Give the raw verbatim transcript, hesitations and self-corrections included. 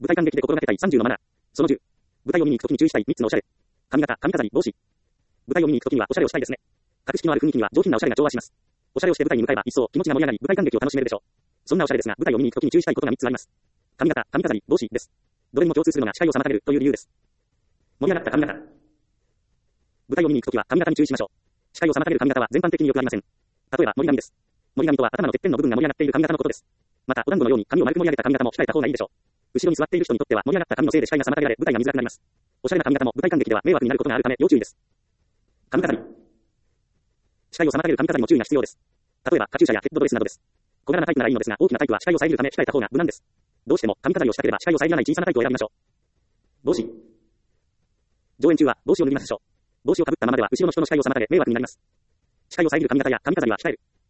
舞台観劇で心がけたいさんじゅうのマナー。そのじゅう。舞台を見に行くときに注意したいみっつのおしゃれ。髪型、髪飾り、帽子。舞台を見に行くときにはおしゃれをしたいですね。格式のある雰囲気には上品なおしゃれが調和します。おしゃれをして舞台に向かえば一層気持ちが盛り上がり、舞台観劇を楽しめるでしょう。そんなおしゃれですが、舞台を見に行くときに注意したいことがみっつあります。髪型、髪飾り、帽子です。どれにも共通するのが視界を妨げるという理由です。盛り上がった髪型。舞台を見に行くときは髪型に注意しましょう。視界を妨げる髪型は全般的に良くありません。例えば、森髪です。森髪とは頭のてっぺんの部分が盛り上がっている髪型のことです。また、お団子のように髪を丸く盛り上げた髪型も控えた方がいいでしょう。後ろに座っている人にとっては盛り上がった髪のせいで視界が妨げられ、舞台が見づらくなります。おしゃれな髪型も舞台観劇では迷惑になることがあるため要注意です。髪飾り。視界を妨げる髪飾りも注意が必要です。例えば、カチューシャやヘッドドレスなどです。小柄なタイプならいいのですが、大きなタイプは視界を遮るため控えた方が無難です。どうしても髪飾りをしたければ視界を遮らない小さなタイプを選びましょう。帽子。上演中は帽子を脱ぎましょう。帽子をかぶったままでは後ろの人の視界を妨げ迷惑になります。視界を遮る髪型や髪飾りは控える。